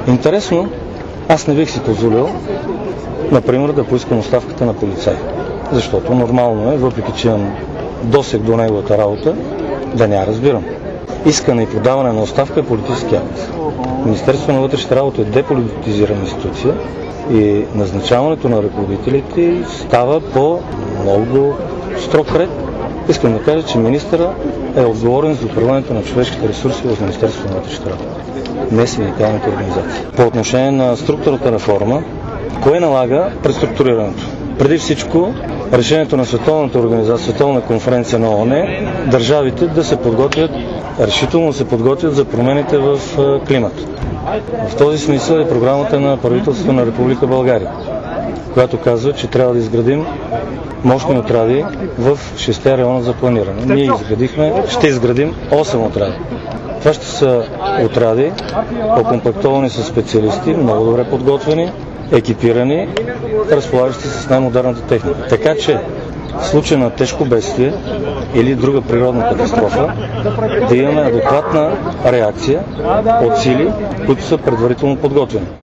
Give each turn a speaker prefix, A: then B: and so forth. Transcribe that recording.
A: Интересно, аз не бих си позволил, например, да поискам оставката на полицай. Защото нормално е, въпреки че имам досег до неговата работа, да не я разбирам. Искане и подаване на оставка е политически акт. Министерството на вътрешните работи е деполитизирана институция и назначаването на ръководителите става по много строг ред. Искам да кажа, че министъра е отговорен за управлението на човешките ресурси в Министерството на вътрешните работи, не синдикалните организации. По отношение на структурната реформа, кое налага преструктурирането? Преди всичко, решението на Световната организация, Световна конференция на ООН, държавите да се подготвят, решително се подготвят за промените в климата. В този смисъл е програмата на правителството на Република България, която казва, че трябва да изградим мощни отряди в 6 района за планиране. Ние ще изградим 8 отряда. Това ще са отряди, окомплектовани с специалисти, много добре подготвени, екипирани, разполагащи с най-модерната техника. Така че в случай на тежко бедствие или друга природна катастрофа да имаме адекватна реакция от сили, които са предварително подготвени.